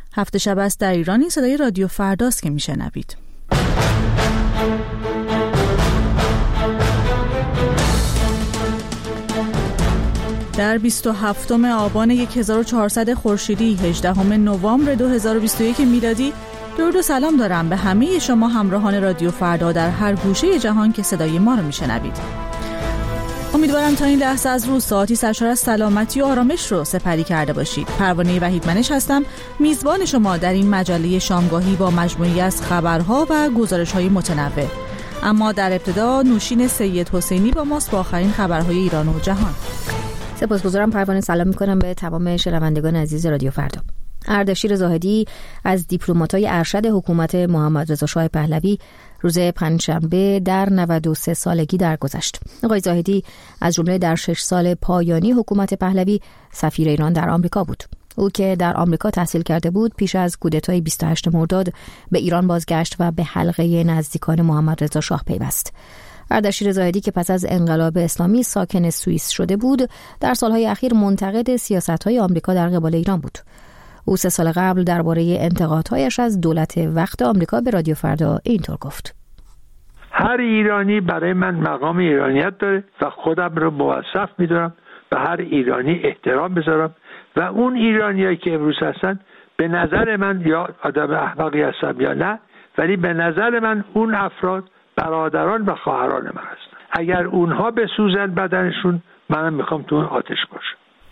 هفت شب است در ایران. صدای رادیو فرداست که میشنوید. در 27 آبان 1400 خورشیدی 18 نوامبر 2021 میلادی درود و سلام دارم به همه شما همراهان رادیو فردا در هر گوشه جهان که صدای ما رو میشنوید. امیدوارم تا این لحظه از روز ساعتی سرشار از سلامتی و آرامش رو سپری کرده باشید. پروانه وحیدمنش هستم، میزبان شما در این مجله شامگاهی با مجموعی از خبرها و گزارش‌های متنوع. اما در ابتدا نوشین سید حسینی با ماست با آخرین خبرهای ایران و جهان. سپاسگزارم پروانه. سلام میکنم به تمام شنوندگان عزیز رادیو فردا. اردشیر زاهدی از دیپلمات‌های ارشد حکومت محمد رضا شاه پهلوی روز پنجشنبه در 93 سالگی درگذشت. آقای زاهدی از جمله در 6 سال پایانی حکومت پهلوی سفیر ایران در آمریکا بود. او که در آمریکا تحصیل کرده بود پیش از کودتای 28 مرداد به ایران بازگشت و به حلقه نزدیکان محمد رضا شاه پیوست. اردشیر زاهدی که پس از انقلاب اسلامی ساکن سوئیس شده بود، در سالهای اخیر منتقد سیاست‌های آمریکا در قبال ایران بود. او 3 سال قبل درباره انتقادهایش از دولت وقت آمریکا به رادیو فردا اینطور گفت: هر ایرانی برای من مقام ایرانیت داره و خودم رو موظف می‌دونم به هر ایرانی احترام بذارم و اون ایرانیایی که امروز هستن به نظر من یا آدم احمقی هستن یا نه، ولی به نظر من اون افراد برادران و خواهران من هستن. اگر اونها بسوزن بدنشون، منم میخوام تو اون آتش باشم.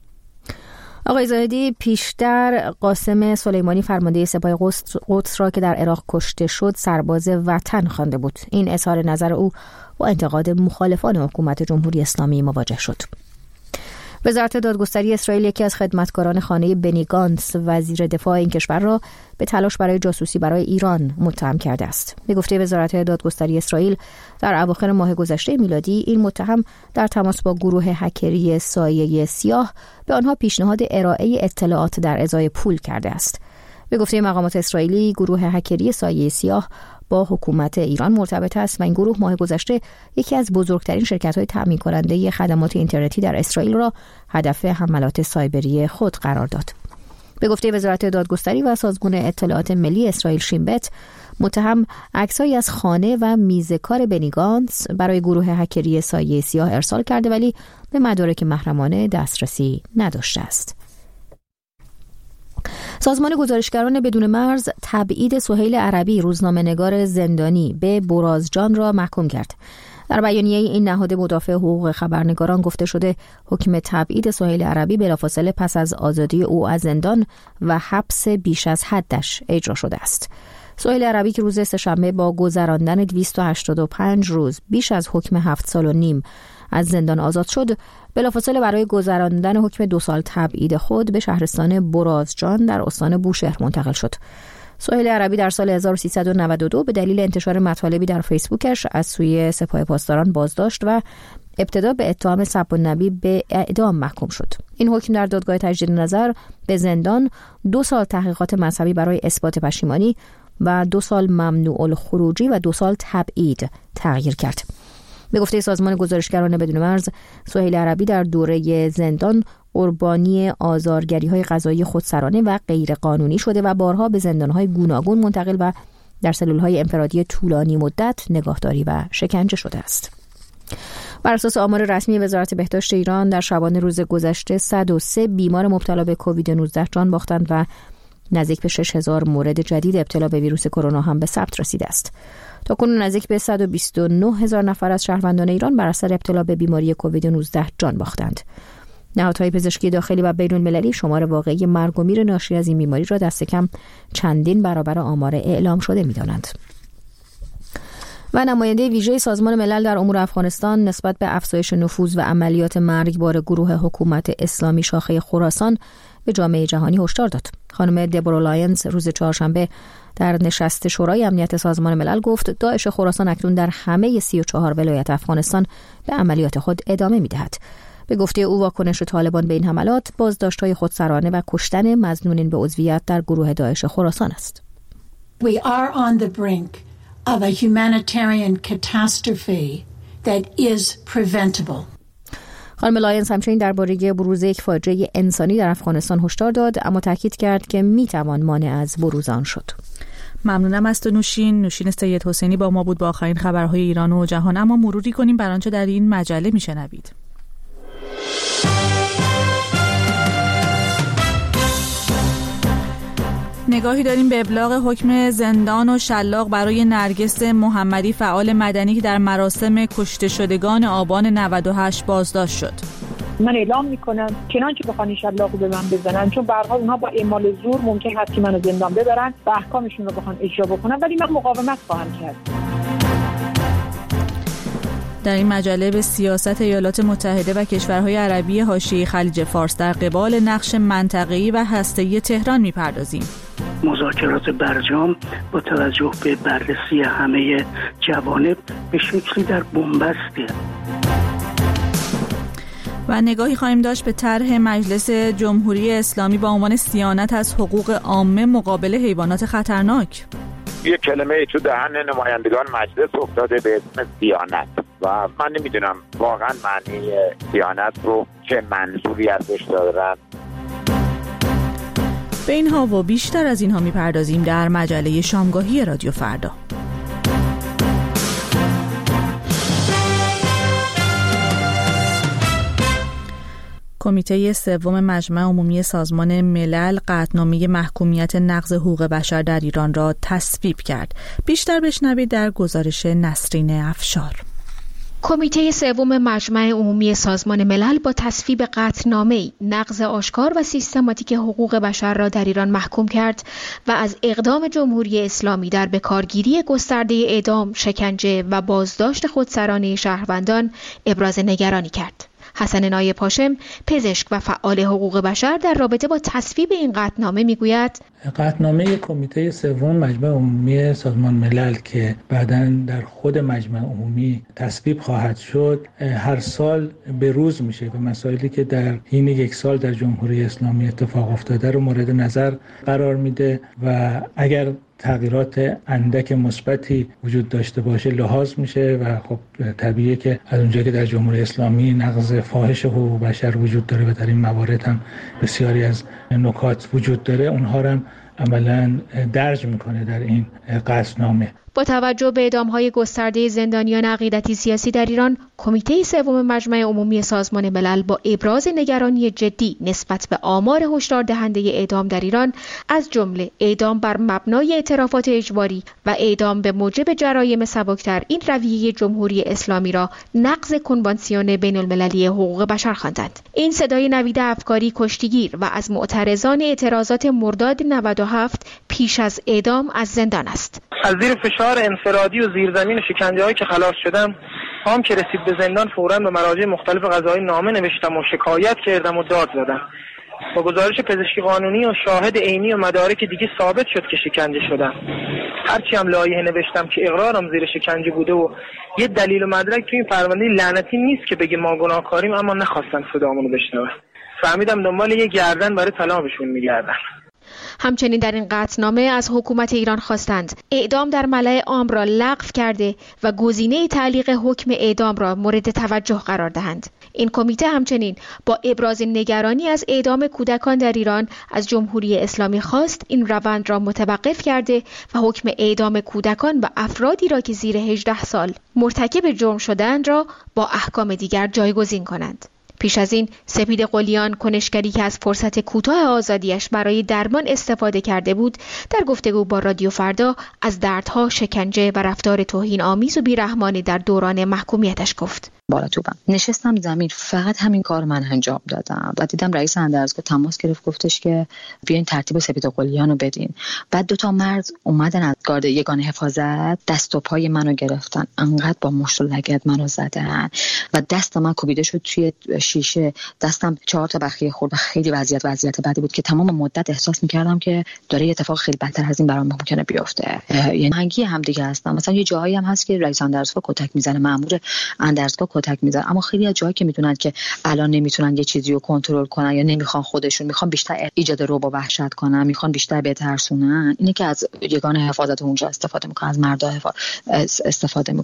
آقای زاهدی پیشتر قاسم سلیمانی فرمانده سپاه قدس را که در عراق کشته شد سرباز وطن خوانده بود. این اظهار نظر او با انتقاد مخالفان حکومت جمهوری اسلامی مواجه شد. وزارت دادگستری اسرائیل یکی از خدمتکاران خانه بنی گانتس وزیر دفاع این کشور را به تلاش برای جاسوسی برای ایران متهم کرده است. به گفته وزارت دادگستری اسرائیل در اواخر ماه گذشته میلادی این متهم در تماس با گروه هکری سایه سیاه به آنها پیشنهاد ارائه اطلاعات در ازای پول کرده است. به گفته مقامات اسرائیلی گروه هکری سایه سیاه با حکومت ایران مرتبط است و این گروه ماه گذشته یکی از بزرگترین شرکت‌های تأمین کننده خدمات اینترنتی در اسرائیل را هدف حملات سایبری خود قرار داد. به گفته وزارت دادگستری و سازمان اطلاعات ملی اسرائیل شینبت، متهم عکسایی از خانه و میز کار بنی گانتس برای گروه هکری سایه سیاه ارسال کرده ولی به مدارک محرمانه دسترسی نداشته است. سازمان گزارشگران بدون مرز تبعید سهیل عربی روزنامه‌نگار زندانی به برازجان را محکوم کرد. در بیانیه این نهاد مدافع حقوق خبرنگاران گفته شده حکم تبعید سهیل عربی بلافاصله پس از آزادی او از زندان و حبس بیش از حدش اجرا شده است. سهیل عربی که روز سه‌شنبه با گذراندن 285 روز بیش از حکم 7 سال و نیم از زندان آزاد شد، بلافاصله برای گذراندن حکم 2 سال تبعید خود به شهرستان برازجان در استان بوشهر منتقل شد. سهیل عربی در سال 1392 به دلیل انتشار مطالبی در فیسبوکش از سوی سپاه پاسداران بازداشت و ابتدا به اتهام سب النبی به اعدام محکوم شد. این حکم در دادگاه تجدید نظر به زندان 2 سال تحقیقات مذهبی برای اثبات پشیمانی و 2 سال ممنوع الخروجی و 2 سال تبعید تغییر کرد. به گفته سازمان گزارشگران بدون مرز، سهیل عربی در دوره زندان قربانی آزارگری‌های قضایی خودسرانه و غیرقانونی شده و بارها به زندان‌های گوناگون منتقل و در سلول‌های انفرادی طولانی مدت نگهداری و شکنجه شده است. بر اساس آمار رسمی وزارت بهداشت ایران در شبانه روز گذشته 103 بیمار مبتلا به کووید 19 جان باختند و نزدیک به 6000 مورد جدید ابتلا به ویروس کرونا هم به ثبت رسیده است. تاکنون نزدیک به 129,000 نفر از شهروندان ایران بر اثر ابتلا به بیماری کووید 19 جان باختند. نهادهای پزشکی داخلی و بین المللی شمار واقعی مرگ و میر ناشی از این بیماری را دست کم چندین برابر آمار اعلام شده می‌دانند. و نماینده ویژه سازمان ملل در امور افغانستان نسبت به افزایش نفوذ و عملیات مرگبار گروه حکومت اسلامی شاخه خراسان به جامعه جهانی هشدار داد. خانم دبورا لاینز روز چهارشنبه در نشست شورای امنیت سازمان ملل گفت داعش خراسان اکنون در همه 34 ولایت افغانستان به عملیات خود ادامه می‌دهد. به گفته او واکنش طالبان به این حملات بازداشت‌های خودسرانه و کشتن مظنونین به عضویت در گروه داعش خراسان است. We are on the brink of a humanitarian catastrophe that is preventable. خانم لاینز همچنین درباره بروز یک فاجعه انسانی در افغانستان هشدار داد، اما تاکید کرد که میتوان مانع از بروز آن شد. ممنونم از تو نوشین سید حسینی با ما بود با آخرین خبرهای ایران و جهان. اما مروری کنیم بر آنچه در این مجله میشنوید. نگاهی داریم به ابلاغ حکم زندان و شلاق برای نرگس محمدی، فعال مدنی که در مراسم کشته شدگان آبان 98 بازداشت شد. من اعلام میکنم چنانچه بخوان شلاقو به من بزنن، چون به هر حال اونها با اعمال زور ممکن هست که منو زندان ببرن و احکامشون رو بخوان اجرا بکنن، ولی من مقاومت خواهم کرد. در این مجله به سیاست ایالات متحده و کشورهای عربی حاشیه خلیج فارس در قبال نقش منطقه‌ای و هسته‌ای تهران میپردازیم. مذاکرات برجام با توجه به بررسی همه جوانب به شکلی در بنبسته. و نگاهی خواهیم داشت به طرح مجلس جمهوری اسلامی با عنوان صیانت از حقوق عامه مقابل حیوانات خطرناک. یک کلمه تو دهن نمایندگان مجلس افتاده به اسم صیانت و من نمیدونم واقعا معنی صیانت رو چه منظوری ازش دارن. به اینها و بیشتر از اینها میپردازیم در مجله شامگاهی رادیو فردا. کمیته سوم مجمع عمومی سازمان ملل قطعنامه محکومیت نقض حقوق بشر در ایران را تصویب کرد. بیشتر بشنوید در گزارش نسرین افشار. کمیته سوم مجمع عمومی سازمان ملل با تصویب قطعنامه نقض آشکار و سیستماتیک حقوق بشر را در ایران محکوم کرد و از اقدام جمهوری اسلامی در بکارگیری گسترده اعدام، شکنجه و بازداشت خودسرانه شهروندان ابراز نگرانی کرد. حسن نایب هاشم، پزشک و فعال حقوق بشر، در رابطه با تصویب این قطعنامه میگوید قطعنامه کمیته سوم مجمع عمومی سازمان ملل که بعداً در خود مجمع عمومی تصویب خواهد شد هر سال به روز میشه و مسائلی که در حین یک سال در جمهوری اسلامی اتفاق افتاده رو مورد نظر قرار میده و اگر تغییرات اندک مثبتی وجود داشته باشه لحاظ میشه و خب طبیعیه که از اونجایی که در جمهوری اسلامی نقض فاحش حقوق بشر وجود داره و در این موارد هم بسیاری از نکات وجود داره اونها رو هم عملاً درج میکنه در این قطعنامه. با توجه به اعدام‌های گسترده زندانیان عقیدتی سیاسی در ایران، کمیته سوم مجمع عمومی سازمان ملل با ابراز نگرانی جدی نسبت به آمار هشدار دهنده اعدام در ایران، از جمله اعدام بر مبنای اعترافات اجباری و اعدام به موجب جرایم سبکتر، این رویه جمهوری اسلامی را نقض کنوانسیون بین‌المللی حقوق بشر خواندند. این صدای نوید افکاری کشتیگیر و از معترضان اعتراضات مرداد 97 پیش از اعدام از زندان است. از زیر فشار انفرادی و زیرزمین و شکنجه‌هایی که خلاص شدم، هم که رسید به زندان فوراً به مراجع مختلف قضایی نامه نوشتم و شکایت کردم و داد زدم. با گزارش پزشکی قانونی و شاهد عینی و مدارک دیگه ثابت شد که شکنجه شدم. هرچی هم لایحه نوشتم که اقرارم زیر شکنجه بوده و یه دلیل و مدرک توی این پرونده لعنتی نیست که بگه ما گناهکاریم، اما نخواستن صدامونو بشنون. فهمیدم دنبال یه گردن برای طلاقشون میگردن. همچنین در این قطعنامه از حکومت ایران خواستند اعدام در ملأ عام را لغو کرده و گزینه تعلیق حکم اعدام را مورد توجه قرار دهند. این کمیته همچنین با ابراز نگرانی از اعدام کودکان در ایران از جمهوری اسلامی خواست این روند را متوقف کرده و حکم اعدام کودکان و افرادی را که زیر 18 سال مرتکب جرم شدند را با احکام دیگر جایگزین کنند. پیش از این سپید قلیان، کنشگری که از فرصت کوتاه آزادیش برای درمان استفاده کرده بود، در گفتگو با رادیو فردا از دردها، شکنجه و رفتار توهین‌آمیز و بیرحمانه در دوران محکومیتش گفت. بالا توبم نشستم زمین، فقط همین کار من انجام دادم و دیدم رئیس اندرزگاه تماس گرفت، گفتش که بیاین ترتیب سپید قلیان رو بدین. بعد 2 مرد اومدن از گارد یگان حفاظت دست و پای منو گرفتن، انقدر با مشت و لگد منو زدن و دست من کوبیده شد توی شیشه، دستم 4 تا بخیه خورد و خیلی وضعیت بدی بود که تمام مدت احساس می‌کردم که داره یه اتفاق خیلی بدتر از این برام ممکنه بیفته. یعنی هنگی هم دیگه هستم. مثلا یه جایی هم هست که رئیس اندرزگاه کتک میزنه، مأمور اندرزگاه کتک میزنه، اما خیلی از جایی که میدونن که الان نمیتونن یه چیزی رو کنترل کنن یا نمیخوان خودشون، میخوان بیشتر ایجاد رعب و وحشت کنن، میخوان بیشتر بترسونن، اینه که از یگان حفاظت اونجا استفاده میکنن، از مردا استفاده میکنن. مثلا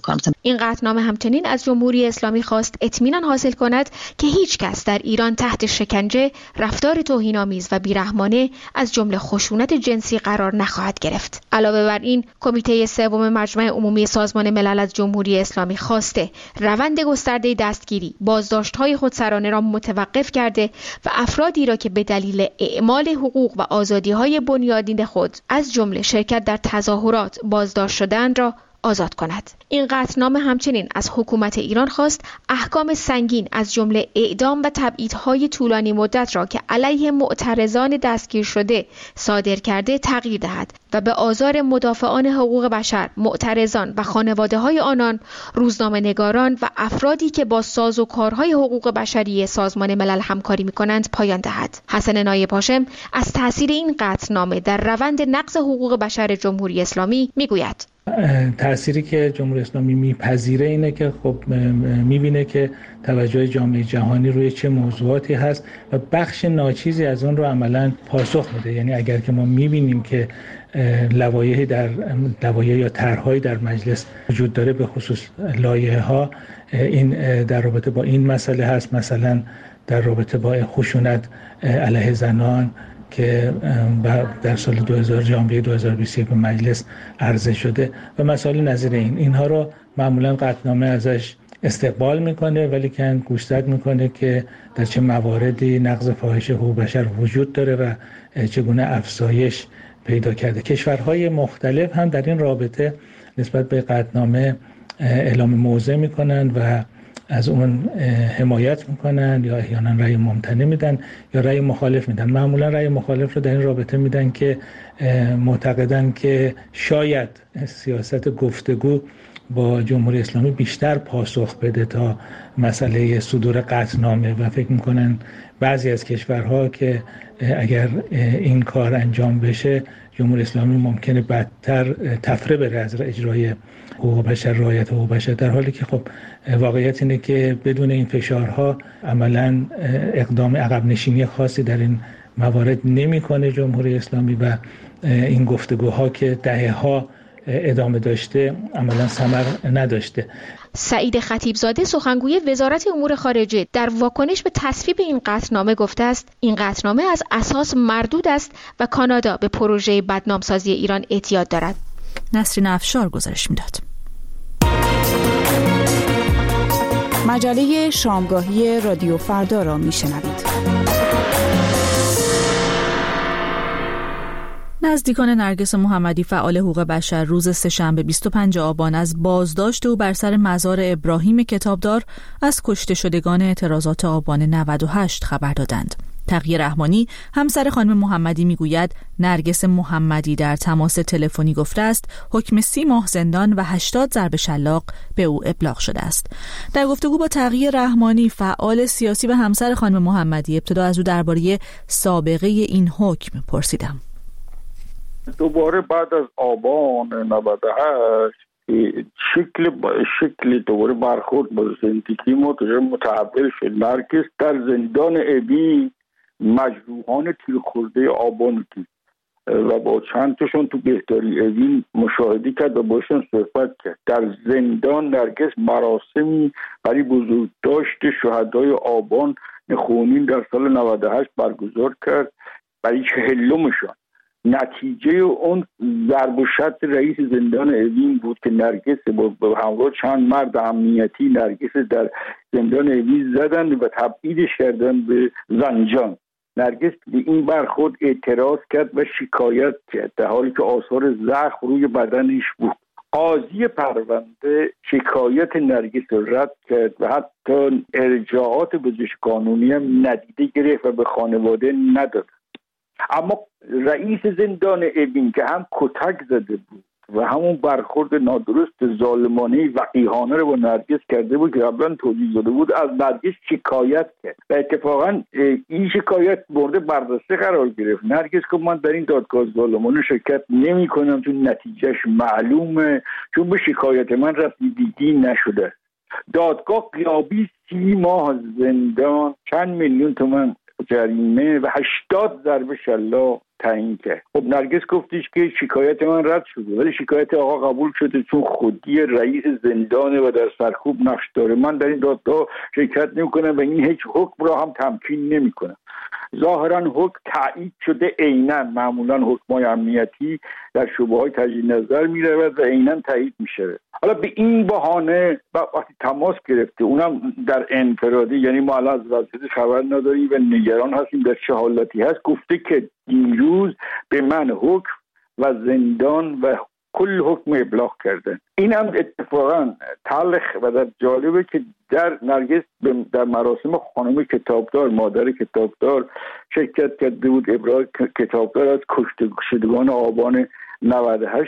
این قطعنامه همچنین از جمهوری اسلامی خواست اطمینان حاصل کند که هیچ کس در ایران تحت شکنجه، رفتار توهین‌آمیز و بیرحمانه از جمله خشونت جنسی قرار نخواهد گرفت. علاوه بر این، کمیته سوم مجمع عمومی سازمان ملل از جمهوری اسلامی خواسته روند گسترده دستگیری، بازداشت‌های خودسرانه را متوقف کرده و افرادی را که به دلیل اعمال حقوق و آزادی‌های بنیادین خود از جمله شرکت در تظاهرات بازداشت شدند را آزاد کند. این قطعنامه همچنین از حکومت ایران خواست احکام سنگین از جمله اعدام و تبعیدهای طولانی مدت را که علیه معترضان دستگیر شده صادر کرده تغییر دهد و به آزار مدافعان حقوق بشر، معترضان و خانواده‌های آنان، روزنامه‌نگاران و افرادی که با سازوکارهای حقوق بشری سازمان ملل همکاری می‌کنند پایان دهد. حسن نایب هاشم از تاثیر این قطعنامه در روند نقض حقوق بشر جمهوری اسلامی می‌گوید: تأثیری که جمهوری اسلامی میپذیره اینه که خب میبینه که توجه جامعه جهانی روی چه موضوعاتی هست و بخش ناچیزی از اون رو عملاً پاسخ میده. یعنی اگر که ما میبینیم که لوایح یا طرح‌هایی در مجلس وجود داره، به خصوص لایحه‌ها این در رابطه با این مسئله هست، مثلا در رابطه با خشونت علیه زنان که در سال 2000 ژانویه 2021 به مجلس عرضه شده و مسائل نظیر اینها رو معمولا قطعنامه ازش استقبال میکنه، ولی که گوشزد میکنه که در چه مواردی نقض فاحش حقوق بشر وجود داره و چگونه افزایش پیدا کرده. کشورهای مختلف هم در این رابطه نسبت به قطعنامه اعلام موضع میکنن و از اون حمایت میکنن یا احیانا رأی ممتنع میدن یا رأی مخالف میدن. معمولا رأی مخالف رو در این رابطه میدن که معتقدن که شاید سیاست گفتگو با جمهوری اسلامی بیشتر پاسخ بده تا مسئله صدور قطعنامه و فکر میکنن بعضی از کشورها که اگر این کار انجام بشه جمهوری اسلامی ممکنه بدتر تفره بره از اجرای حقوق بشر، رعایت حقوق بشر، در حالی که خب واقعیت اینه که بدون این فشارها عملاً اقدام عقب نشینی خاصی در این موارد نمیکنه جمهوری اسلامی و این گفتگوها که دهه‌ها ادامه داشته عملاً ثمر نداشته. سعید خطیبزاده سخنگوی وزارت امور خارجه در واکنش به تصویب این قطعنامه گفته است این قطعنامه از اساس مردود است و کانادا به پروژه بدنامسازی ایران اعتیاد دارد. نسرین افشار گزارش میداد. مجله شامگاهی رادیو فردا را میشنوید. نزدیکان نرگس محمدی فعال حقوق بشر روز سه‌شنبه 25 آبان از بازداشت او بر سر مزار ابراهیم کتابدار از کشته شدگان اعتراضات آبان 98 خبر دادند. تقی رحمانی همسر خانم محمدی میگوید نرگس محمدی در تماس تلفنی گفته است حکم 30 ماه زندان و 80 ضرب شلاق به او ابلاغ شده است. در گفتگو با تقی رحمانی فعال سیاسی و همسر خانم محمدی ابتدا از او درباره سابقه این حکم پرسیدم. دوباره بعد از آبان 98 شکل دوباره برخورد با زندگی ما متحول شد. نرگس در زندان ابی مجروحان تیر خورده آبان دید و با چند تاشون تو بهداری ابی مشاهده کرد و باشون صحبت کرد. در زندان نرگس مراسمی برای بزرگداشت شهدای آبان خونین در سال 98 برگزار کرد برای 40مشان. نتیجه اون ضرب و شتم رئیس زندان اوین بود که نرگس با همراه چند مرد امنیتی نرگس در زندان اوین زدن و تبعیدش کردن به زنجان. نرگس به این برخورد اعتراض کرد و شکایت کرد در حالی که آثار زخم روی بدنش بود. قاضی پرونده شکایت نرگس را رد کرد و حتی ارجاعات پزشک قانونی هم ندیده گرفت و به خانواده نداد. اما رئیس زندان ابین که هم کتک زده بود و همون برخورد نادرست ظالمانه وقیحانه رو با نرگس کرده بود که قبلا توضیح داده بود، از نرگس شکایت کرد و اتفاقا این شکایت مورد بررسی قرار گرفت. نرگس که من در این دادگاه ظالمانه شرکت نمی کنم چون نتیجهش معلومه، چون به شکایت من رسیدگی نشده. دادگاه غیابی 30 ماه زندان، چند میلیون تومان جریمه و 80 ضربه شلاق تعیین کرد. خب نرگس گفتش که شکایت من رد شده، ولی شکایت آقا قبول شده چون خودی رئیس زندانه و در سرکوب نقش داره. من در این دادگاه شرکت نمی‌کنم و این هیچ حکم را هم تمکین نمی‌کنم. ظاهرا حکم تایید شده، عیناً معمولا حکم‌های امنیتی در شبهه‌های تجدید نظر می‌رود و عیناً تایید میشه. حالا به این بهانه وقتی تماس گرفته، اونم در انفرادی، یعنی ما الان از وضعیت خبر نداریم و نگران هستیم در چه حالتی هست، گفته که دیروز به من حکم و زندان و کل حکم ابلاغ کردن. این هم اتفاقا تلخ و در جالبه که در نرگس در مراسم خانم کتابدار، مادر کتابدار شرکت کرده بود. ابراز کتابدار از کشته شدگان آبان 98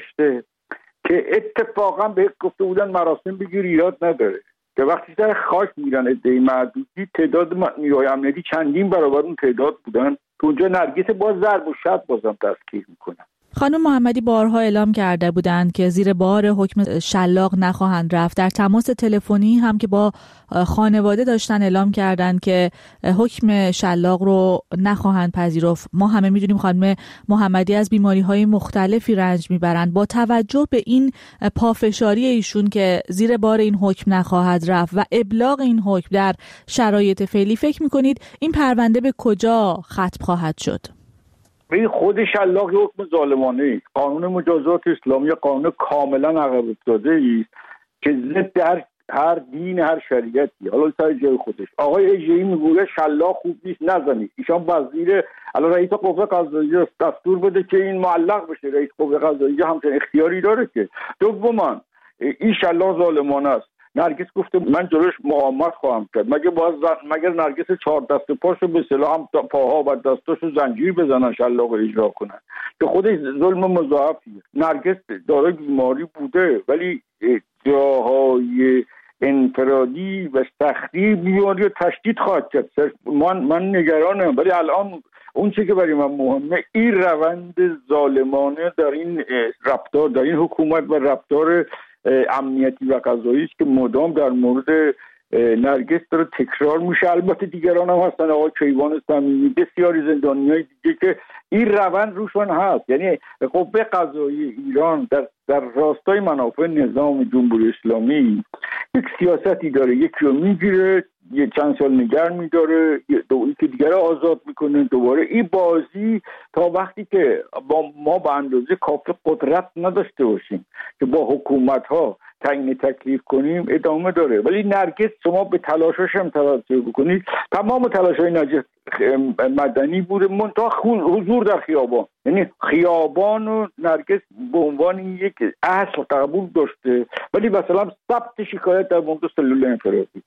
که اتفاقا به گفته بودن مراسم بگیر ایراد نداره، که وقتی در خاک میرن عده‌ای معدودی، تعداد نیروهای امنیتی چندین برابر اون تعداد بودن که اونجا نرگس باز ضرب و شتم بازم دستگیر میکنن. خانم محمدی بارها اعلام کرده بودند که زیر بار حکم شلاق نخواهند رفت. در تماس تلفنی هم که با خانواده داشتن اعلام کردند که حکم شلاق رو نخواهند پذیرفت. ما همه میدونیم خانم محمدی از بیماری‌های مختلفی رنج میبرند. با توجه به این پافشاری ایشون که زیر بار این حکم نخواهد رفت و ابلاغ این حکم در شرایط فعلی، فکر میکنید این پرونده به کجا ختم خواهد شد؟ این خود شلاق حکم ظالمانه است. قانون مجازات اسلامی قانون کاملا عقب افتاده است که ضد هر دین، هر شریعتی. حالا سر جای خودش آقای اجری میگه شلاق خوب نیست نزنید. ایشان وزیر الان رئیس قوه قضاییه دستور بده که این معلق بشه. رئیس قوه قضاییه همچنین اختیاری داره که. دوما این شلاق ظالمانه است. نرگس گفته من جلوش مقاومت خواهم کرد. مگر نرگس 4 دست پاشو به اصطلاح هم پاها و دستاشو زنجیر بزنن شلاق اجرا کنن که خودش ظلم مضاعفیه. نرگس دارای بیماری بوده ولی جاهای انفرادی و سختی بیماری رو تشدید خواهد کرد. من نگرانم، ولی الان اون چیزی که برای من مهمه این روند ظالمانه در این رفتار، در این حکومت و رفتار امنیتی و قضایی است که مدام در مورد نرگس داره تکرار میشه. البته دیگران هم هستن، آقای کیوان صمیمی، بسیاری زندانیای دیگه که این روند روشون هست. یعنی قوه قضایی ایران در راستای منافع نظام جمهوری اسلامی یک سیاستی داره، یکی رو میگیره، یه چند سال نگه میداره، یکی دیگر رو آزاد میکنه. دوباره این بازی تا وقتی که ما به اندازه کافی قدرت نداشته باشیم که با حکومت ها تعیین تکلیف کنیم ادامه داره. ولی نرگس شما به تلاشاش هم توجه بکنید، تمام تلاش‌های نرگس مدنی بوده، منتها حضور در خیابان، یعنی خیابان و نرگس به عنوان یک اصل قبول داشته. ولی مثلا ثبت شکایت در مورد سلول انفرادی،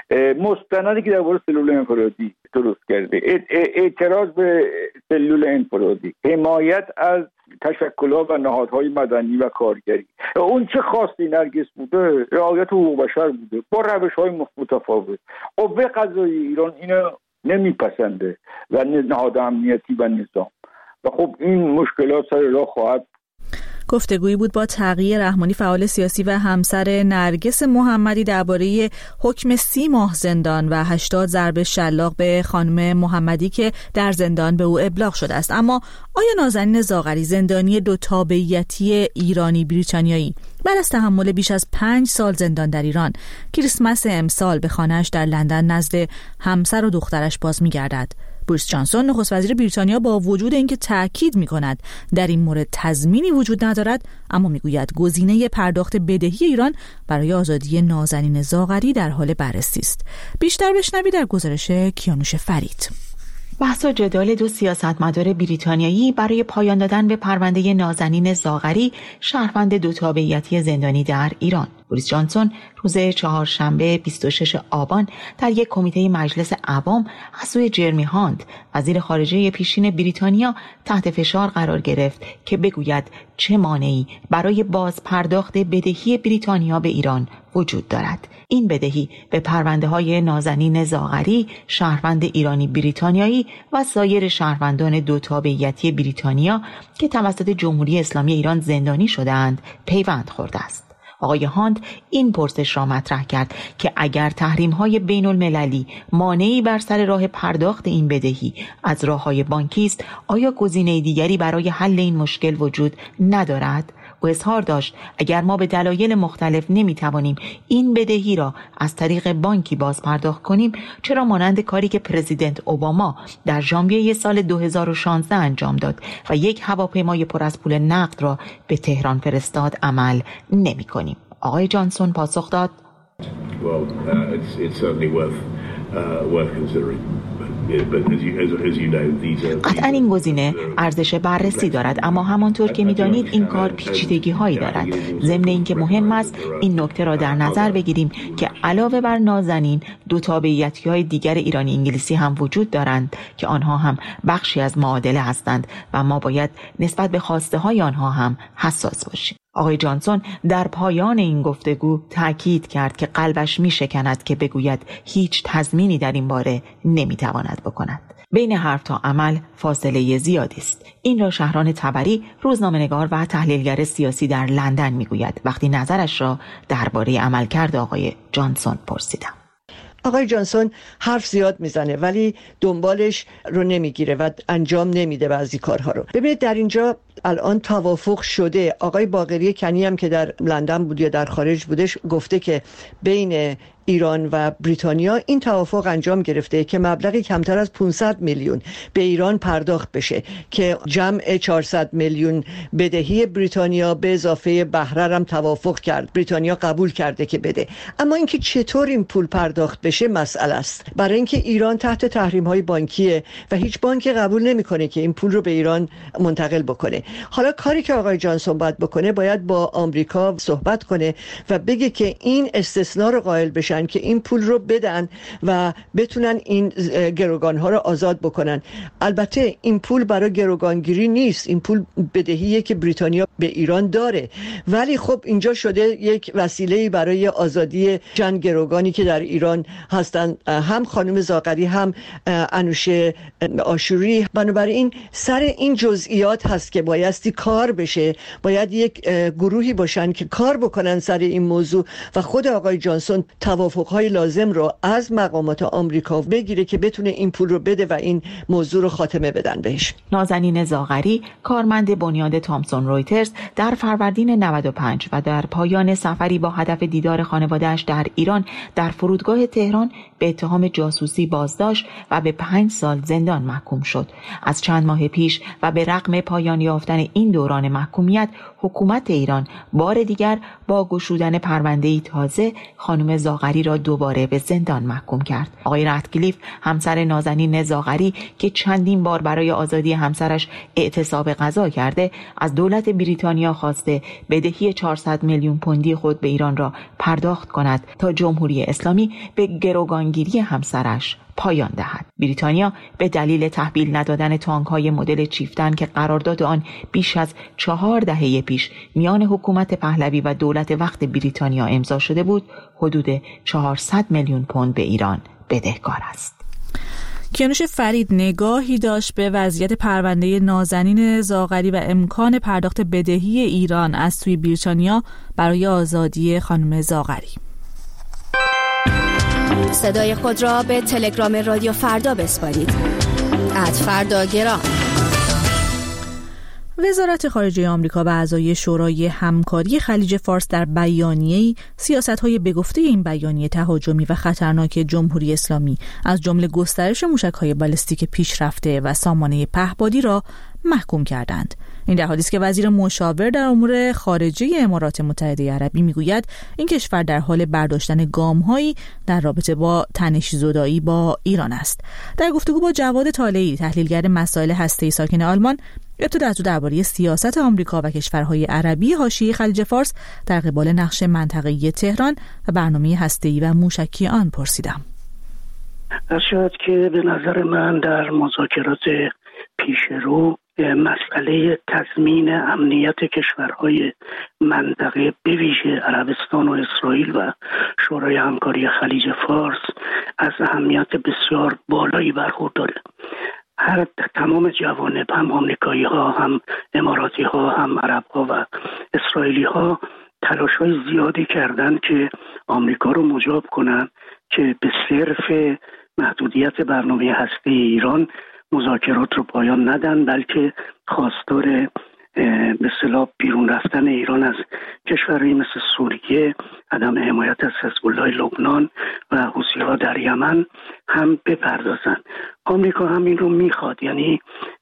مستندی که در مورد سلول انفرادی درست کرده، اعتراض به سلول انفرادی، حمایت از تشکل‌ها و نهادهای مدنی و کارگری، اون چه خاصی نرگس بوده رعایت حقوق بشر بوده با روش‌های متفاوت. قوه قضایی ایران اینو نمیپسنده و نهاد امنیتی و نظام، و خب این مشکلات سر راه خواهد. گفتگویی بود با تقی رحمانی، فعال سیاسی و همسر نرگس محمدی، درباره حکم 30 ماه زندان و 80 ضرب شلاق به خانم محمدی که در زندان به او ابلاغ شده است. اما آیا نازنین زاغری، زندانی 2 تابعیتی ایرانی بریتانیایی، بعد از تحمل بیش از 5 سال زندان در ایران، کریسمس امسال به خانه‌اش در لندن نزد همسر و دخترش باز می‌گردد؟ بوریس جانسون نخست وزیر بریتانیا با وجود اینکه تاکید می‌کند در این مورد تضمینی وجود ندارد، اما میگوید گزینه پرداخت بدهی ایران برای آزادی نازنین زاغری در حال بررسی است. بیشتر بشنوید در گزارش کیانوش فرید. بحث و جدال 2 سیاستمدار بریتانیایی برای پایان دادن به پرونده نازنین زاغری، شهروند 2 تابعیتی زندانی در ایران. بوریس جانسون روز چهارشنبه 26 آبان در یک کمیته مجلس عوام از سوی جرمی هانت، وزیر خارجه پیشین بریتانیا، تحت فشار قرار گرفت که بگوید چه مانعی برای باز پرداخت بدهی بریتانیا به ایران وجود دارد. این بدهی به پرونده‌های نازنین زاغری، شهروند ایرانی بریتانیایی و سایر شهروندان 2 تابعیتی بریتانیا که توسط جمهوری اسلامی ایران زندانی شده‌اند پیوند خورده است. آقای هاند این پرسش را مطرح کرد که اگر تحریم‌های بین‌المللی مانعی بر سر راه پرداخت این بدهی از راه‌های بانکی است، آیا گزینه دیگری برای حل این مشکل وجود ندارد؟ او اظهار داشت اگر ما به دلایل مختلف نمیتوانیم این بدهی را از طریق بانکی باز پرداخت کنیم، چرا مانند کاری که پرزیدنت اوباما در ژانویه سال 2016 انجام داد و یک هواپیمای پر از پول نقد را به تهران فرستاد عمل نمی کنیم؟ آقای جانسون پاسخ داد قطعا این گزینه ارزش بررسی دارد، اما همانطور که می‌دانید این کار پیچیدگی هایی دارد. ضمن اینکه مهم است این نکته را در نظر بگیریم که علاوه بر نازنین دو تابعیتی‌های دیگر ایرانی انگلیسی هم وجود دارند که آنها هم بخشی از معادله هستند و ما باید نسبت به خواسته های آنها هم حساس باشیم. آقای جانسون در پایان این گفتگو تأکید کرد که قلبش می‌شکند که بگوید هیچ تضمینی در این باره نمی‌تواند بکند. بین حرف تا عمل فاصله زیادی است. این را شهران طبری، روزنامه‌نگار و تحلیلگر سیاسی در لندن می‌گوید وقتی نظرش را درباره عملکرد آقای جانسون پرسیدم. آقای جانسون حرف زیاد میزنه ولی دنبالش رو نمیگیره و انجام نمیده بعضی کارها رو. ببینید در اینجا الان توافق شده. آقای باقری کنی هم که در لندن بود یا در خارج بودش گفته که بین ایران و بریتانیا این توافق انجام گرفته که مبلغی کمتر از 500 میلیون به ایران پرداخت بشه که جمع 400 میلیون بدهی بریتانیا به اضافه بهره هم توافق کرد. بریتانیا قبول کرده که بده. اما اینکه چطور این پول پرداخت بشه مسئله است. برای اینکه ایران تحت تحریم‌های بانکیه و هیچ بانکی قبول نمی‌کنه که این پول رو به ایران منتقل بکنه. حالا کاری که آقای جانسون باید بکنه، باید با آمریکا صحبت کنه و بگه که این استثنا رو قائل بشن که این پول رو بدن و بتونن این گروگان‌ها رو آزاد بکنن. البته این پول برای گروگانگیری نیست، این پول بدهیه که بریتانیا به ایران داره، ولی خب اینجا شده یک وسیله‌ای برای آزادی چند گروگانی که در ایران هستن، هم خانم زاغری هم انوشه آشوری. بنابراین سر این جزئیات هست که بایستی کار بشه. باید یک گروهی باشن که کار بکنن سر این موضوع و خود آقای جانسون توافق‌های لازم رو از مقامات آمریکا بگیره که بتونه این پول رو بده و این موضوع رو خاتمه بدن بهش. نازنین زاغری، کارمند بنیاد تامسون رویترز، در فروردین 95 و در پایان سفری با هدف دیدار خانواده‌اش در ایران در فرودگاه تهران به اتهام جاسوسی بازداشت و به 5 سال زندان محکوم شد. از چند ماه پیش و به رغم پایان یافتن این دوران محکومیت، حکومت ایران بار دیگر با گشودن پرونده‌ای تازه خانم زاغری را دوباره به زندان محکوم کرد. آقای رتکلیف، همسر نازنین زاغری که چندین بار برای آزادی همسرش اعتصاب قضا کرده، از دولت بریتانیا خواسته بدهی 400 میلیون پوندی خود به ایران را پرداخت کند تا جمهوری اسلامی به گروگانگیری همسرش پایان دهد. بریتانیا به دلیل تحویل ندادن تانک‌های مدل چیفتن که قرارداد آن بیش از 4 دهه پیش میان حکومت پهلوی و دولت وقت بریتانیا امضا شده بود، حدود 400 میلیون پوند به ایران بدهکار است. کیانوش فرید نگاهی داشت به وضعیت پرونده نازنین زاغری و امکان پرداخت بدهی ایران از سوی بریتانیا برای آزادی خانم زاغری. صدای خود را به تلگرام رادیو فردا بسپارید. @فرداگرام. وزارت خارجه آمریکا و اعضای شورای همکاری خلیج فارس در بیانیه‌ای سیاست‌های بگفته این بیانیه تهاجمی و خطرناک جمهوری اسلامی از جمله گسترش موشک‌های بالستیک پیشرفته و سامانه پهپادی را محکوم کردند. این در حالی است که وزیر مشاور در امور خارجه امارات متحده عربی میگوید این کشور در حال برداشتن گام‌هایی در رابطه با تنش‌زدایی با ایران است. در گفتگو با جواد طالعی، تحلیلگر مسائل هسته‌ای ساکن آلمان، ابتدا از او درباره سیاست آمریکا و کشورهای عربی حاشیه خلیج فارس در قبال نقش منطقه‌ای تهران و برنامه هسته‌ای و موشکی آن پرسیدم. شاید که به نظر من در مذاکرات پیشرو مسئله تضمین امنیت کشورهای منطقه به ویژه عربستان و اسرائیل و شورای همکاری خلیج فارس از اهمیت بسیار بالایی برخورداره. تمام جوانب، هم آمریکایی ها، هم اماراتی ها، هم عرب ها و اسرائیلی ها تلاش‌های زیادی کردن که آمریکا رو مجاب کنن که به صرف محدودیت برنامه هسته ایران مذاکرات رو پایان ندن، بلکه خواستار به اصطلاح بیرون رفتن ایران از کشورهایی مثل سوریه، عدم حمایت از حزب الله لبنان و حوثی‌ها در یمن هم بپردازن. آمریکا هم این رو میخواد. یعنی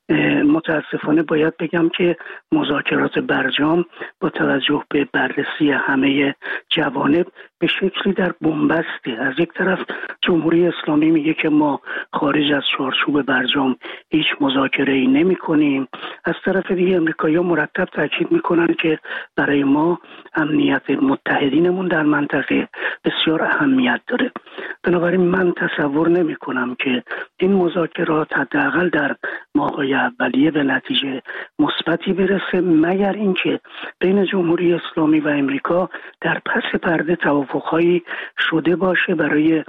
متاسفانه باید بگم که مذاکرات برجام با توجه به بررسی همه جوانب به شکلی در بنبسته. از یک طرف جمهوری اسلامی میگه که ما خارج از چارچوب برجام هیچ مذاکره‌ای نمی‌کنیم، از طرف دیگه امریکایی‌ها مرتب تاکید میکنن که برای ما امنیت متحدینمون در منطقه بسیار اهمیت داره. بنابراین من تصور نمی‌کنم که این مذاکرات حداقل در ماه‌های اولیه به نتیجه مثبتی برسه، مگر اینکه بین جمهوری اسلامی و امریکا در پس پرده توافق‌هایی شده باشه برای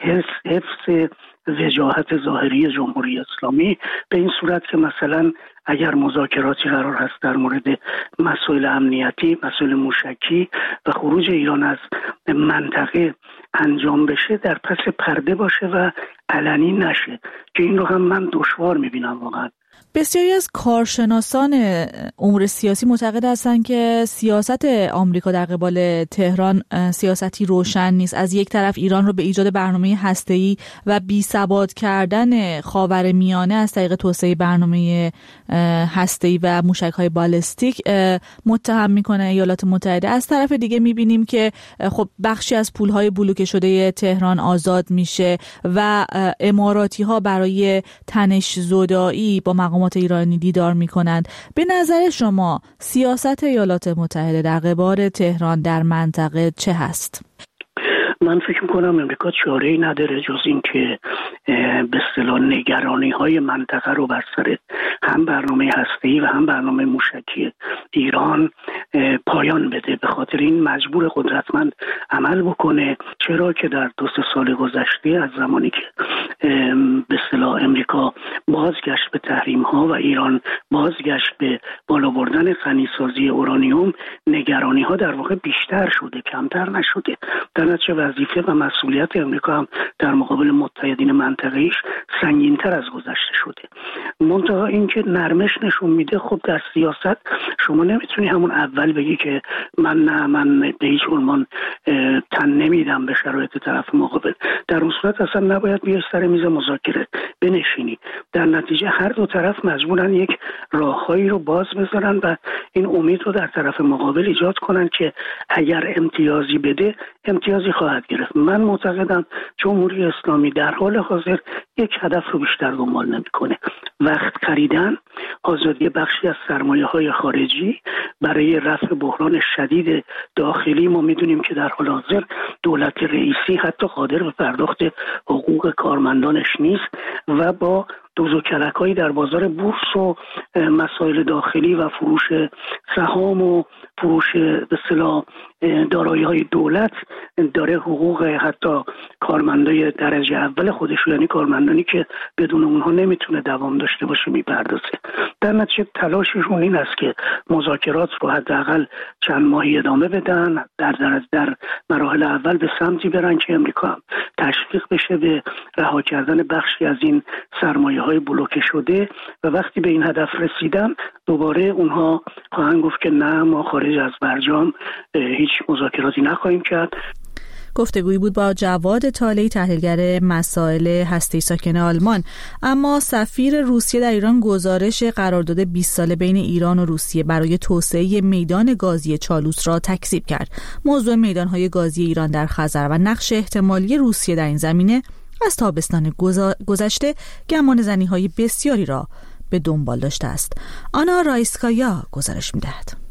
حفظ وجاهت ظاهری جمهوری اسلامی، به این صورت که مثلا اگر مذاکراتی قرار هست در مورد مسائل امنیتی، مسائل موشکی و خروج ایران از منطقه انجام بشه در پس پرده باشه و علنی نشه، که این رو هم من دشوار میبینم واقعا. بسیاری از کارشناسان امور سیاسی معتقد هستند که سیاست آمریکا در قبال تهران سیاستی روشن نیست. از یک طرف ایران رو به ایجاد برنامه هسته‌ای و بی‌ثبات کردن خاورمیانه از طریق توسعه برنامه هسته‌ای و موشک‌های بالستیک متهم میکنه ایالات متحده. از طرف دیگه میبینیم که خب بخشی از پول‌های بلوکه شده تهران آزاد میشه و اماراتی‌ها برای تنش زدایی با مقامات ایرانی دیدار میکنند. به نظر شما سیاست ایالات متحده در قبال تهران در منطقه چه هست؟ من فکر میکنم امریکا چاره‌ای نداره جز این که به اصطلاح نگرانی‌های منطقه رو بر سر هم برنامه هسته‌ای و هم برنامه موشکی ایران پایان بده. به خاطر این مجبور قدرتمند عمل بکنه، چرا که در 2-3 سال گذشته از زمانی که به اصطلاح امریکا بازگشت به تحریم‌ها و ایران بازگشت به بالا بردن غنی‌سازی اورانیوم، نگرانی‌ها در واقع بیشتر شده، کمتر نشده. در نتیجه وظیفه و مسئولیت امریکا هم در مقابل متحدین منطقه‌ایش سنگین‌تر از گذشته شده. منتها این که نرمش نشون میده. خب در سیاست شما نمیتونی همون اول بگی که من به هیچ عنوان تن نمیدم به شرایط طرف مقابل. در اون صورت اصلا نباید بیای سر میز مذاکره بنشینی. در نتیجه هر دو طرف مجبورن یک راههایی رو باز بذارن و این امید رو در طرف مقابل ایجاد کنن که اگر امتیازی بده امتیازی خواهد گرفت. من معتقدم جمهوری اسلامی در حال حاضر یک هدف رو بیشتر دنبال نمیکنه: وقت خریدن، آزادی بخشی از سرمایه‌های خارجی برای رفع بحران شدید داخلی. ما میدونیم که در حال حاضر دولت رئیسی حتی قادر به پرداخت حقوق کارمندانش نیست و با دوز و کلک‌هایی در بازار بورس و مسائل داخلی و فروش سهام و فروش به اصطلاح دارایی‌های دولت داره حقوق حتی کارمندای درجه اول خودش، یعنی کارمندانی که بدون اونها نمیتونه دوام داشته باشه، میپردازه. در نتیجه تلاششون این است که مذاکرات رو حداقل چند ماهی ادامه بدن، در مراحل اول به سمتی برن که امریکا هم تشویق بشه به رها کردن بخشی از این سرمایه‌های بلوکه شده و وقتی به این هدف رسیدن دوباره اونها خواهند گفت که نه، ما خارج از برجام هیچ مذاکراتی نخواهیم کرد. گفتگویی بود با جواد طالعی، تحلیلگر مسائل هسته‌ای ساکن آلمان. اما سفیر روسیه در ایران گزارش قرارداد 20 ساله بین ایران و روسیه برای توسعه میدان گازی چالوس را تکذیب کرد. موضوع میدان‌های گازی ایران در خزر و نقش احتمالی روسیه در این زمینه از تابستان گذشته گمانه‌زنی‌های بسیاری را به دنبال داشته است. آنا رایسکایا گزارش می‌دهد.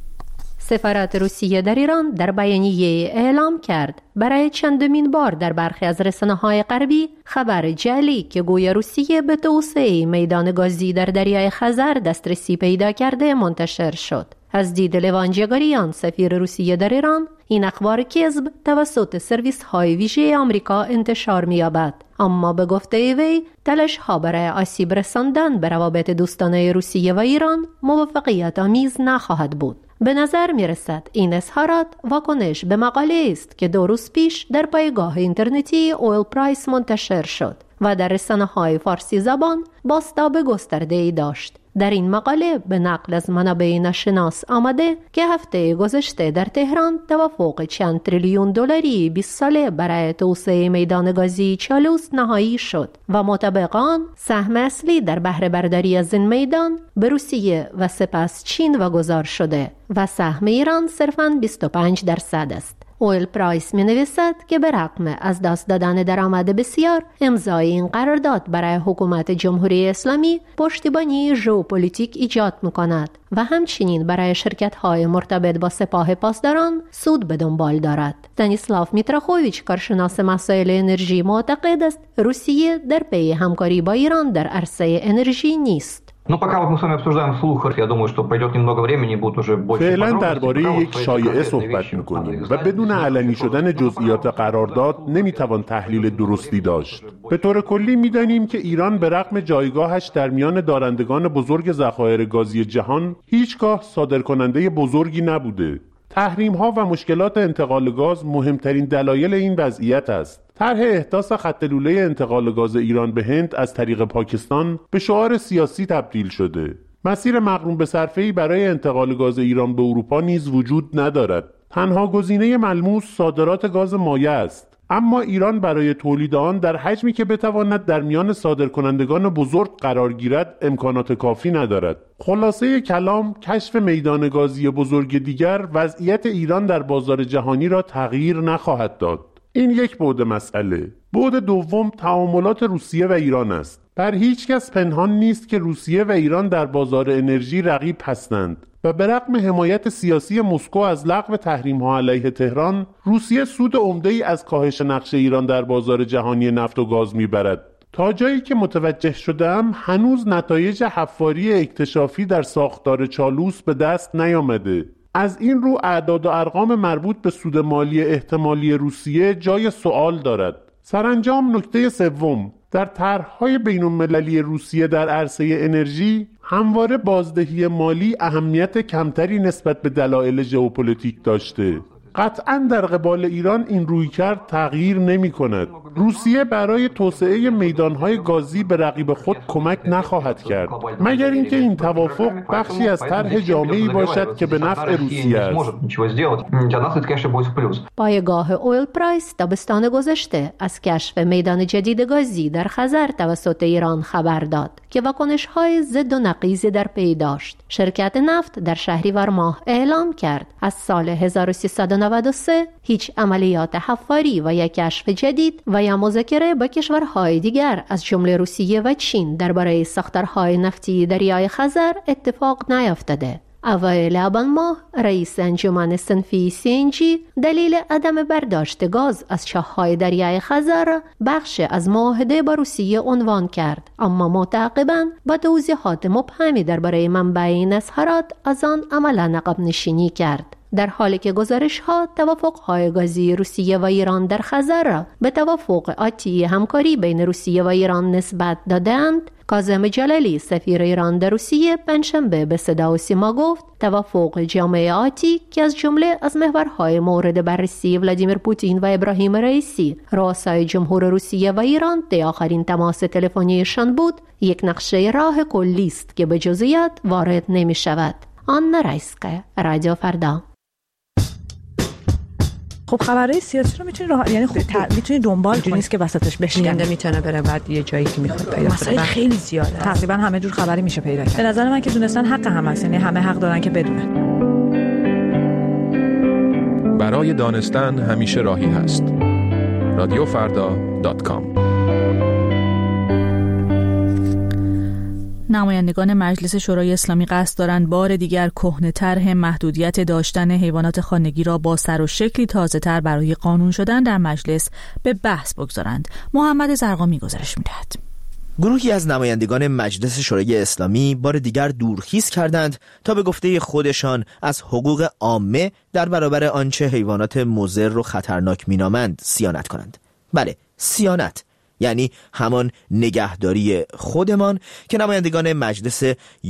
سفارت روسیه در ایران در بیانیه اعلام کرد برای چندمین بار در برخی از رسانه‌های غربی خبر جعلی که گویا روسیه به توسعه میدان گازی در دریای خزر دسترسی پیدا کرده منتشر شد. از دید لوانجگریان سفیر روسیه در ایران، این اخبار کذب توسط سرویس های ویژه آمریکا انتشار می‌یابد. اما به گفته وی تلاش ها برای آسیب رساندن به روابط دوستانه روسیه و ایران موفقیت آمیز نخواهد بود. به نظر می رسد این اظهارات واکنش به مقاله است که 2 روز پیش در پایگاه اینترنتی اویل پرایس منتشر شد و در رسانه‌های فارسی زبان بازتاب گسترده‌ای داشت. در این مقاله به نقل از منابع ناشناس آمده که هفته گذشته در تهران توافق چند تریلیون دلاری 20 ساله برای توسعه میدان گازی چالوس نهایی شد و مطابق آن سهم اصلی در بهره برداری از این میدان به روسیه و سپس چین واگذار شده و سهم ایران صرفاً 25% است. اویل پرایس می نویسد که به رغم از دست دادن درآمد بسیار، امضای این قرارداد برای حکومت جمهوری اسلامی پشتیبانی ژئوپلیتیک ایجاد می کند و همچنین برای شرکت‌های مرتبط با سپاه پاسداران سود به دنبال دارد. دانیسلاف میتراخوویچ، کارشناس مسائل انرژی، معتقد است روسیه در پی همکاری با ایران در عرصه انرژی نیست. فعلا درباره یک شایعه صحبت می‌کنیم و بدون علنی شدن جزئیات قرارداد نمی‌توان تحلیل درستی داشت. به طور کلی می‌دانیم که ایران به رغم جایگاهش در میان دارندگان بزرگ ذخایر گازی جهان هیچگاه صادرکننده بزرگی نبوده. تحریم‌ها و مشکلات انتقال گاز مهمترین دلایل این وضعیت است. طرح احداث خط لوله انتقال گاز ایران به هند از طریق پاکستان به شعار سیاسی تبدیل شده. مسیر مقرون به صرفه‌ای برای انتقال گاز ایران به اروپا نیز وجود ندارد. تنها گزینه ملموس صادرات گاز مایع است. اما ایران برای تولید آن در حجمی که بتواند در میان صادرکنندگان بزرگ قرار گیرد امکانات کافی ندارد. خلاصه کلام، کشف میدان گازی بزرگ دیگر وضعیت ایران در بازار جهانی را تغییر نخواهد داد. این یک بعد مسئله. بعد دوم تعاملات روسیه و ایران است. بر هیچ کس پنهان نیست که روسیه و ایران در بازار انرژی رقیب هستند و به رغم حمایت سیاسی مسکو از لغو تحریم‌ها علیه تهران، روسیه سود عمده‌ای از کاهش نقش ایران در بازار جهانی نفت و گاز می‌برد. تا جایی که متوجه شدم هنوز نتایج حفاری اکتشافی در ساختار چالوس به دست نیامده. از این رو اعداد و ارقام مربوط به سود مالی احتمالی روسیه جای سوال دارد. سرانجام نکته سوم، در طرح‌های بین‌المللی روسیه در عرصه انرژی همواره بازدهی مالی اهمیت کمتری نسبت به دلایل ژئوپلیتیک داشته. قطعاً در قبال ایران این رویکرد تغییر نمی‌کند. روسیه برای توسعه میدان‌های گازی به رقیب خود کمک نخواهد کرد مگر اینکه این توافق بخشی از طرح جامعی باشد که به نفع روسیه است. پایگاه اویل پرایس تابستان گذشته از کشف میدان جدید گازی در خزر توسط ایران خبر داد که واکنش‌های ضد و نقیضی در پی داشت. شرکت نفت در شهریور ماه اعلام کرد از سال 1393 هیچ عملیات حفاری و یا کشف جدید و یا مذاکره با کشورهای دیگر از جمله روسیه و چین درباره ساختارهای نفتی دریای خزر اتفاق نیفتاده. اوایل آبان ماه رئیس انجمن صنفی CNG دلیل عدم برداشت گاز از چاه‌های دریای خزر بخش از معاهده با روسیه عنوان کرد، اما متعاقباً با توضیحات مبهمی درباره منبع این اظهارات از آن عملاً عقب نشینی کرد. در حالی که گزارش‌ها توافق‌های گازی روسیه و ایران در خزر را به توافق آتی همکاری بین روسیه و ایران نسبت دادند، کاظم جلالی سفیر ایران در روسیه پنجشنبه به صدا و سیما گفت توافق جامعه آتی که از جمله از محورهای مورد بررسی ولادیمیر پوتین و ابراهیم رئیسی رؤسای جمهور روسیه و ایران در آخرین تماس تلفنیشان بود، یک نقشه راه کلی است که به جزئیات وارد نمی‌شود. آن رایسکه، رادیو فردا. خب خبرهای سیاسی رو میتونی یعنی میتونی دنبال کنی، نیست که وسطش بشکنه، میتونه بره بعد یه جایی که میخواد پیدا کنه. خیلی زیاده، تقریبا همه جور خبری میشه پیدا کرد. به نظر من که دونستن حق هم هست، یعنی همه حق دارن که بدونن. برای دانستن همیشه راهی هست. radiofarda.com. نمایندگان مجلس شورای اسلامی قصد دارند بار دیگر کهنه طرح محدودیت داشتن حیوانات خانگی را با سر و شکلی تازه‌تر برای قانون شدن در مجلس به بحث بگذارند. محمد زرقامی گزارش می‌دهد. گروهی از نمایندگان مجلس شورای اسلامی بار دیگر دورخیز کردند تا به گفته خودشان از حقوق عامه در برابر آنچه حیوانات مضر و خطرناک می‌نامند صیانت کنند. بله، صیانت. یعنی همان نگهداری خودمان که نمایندگان مجلس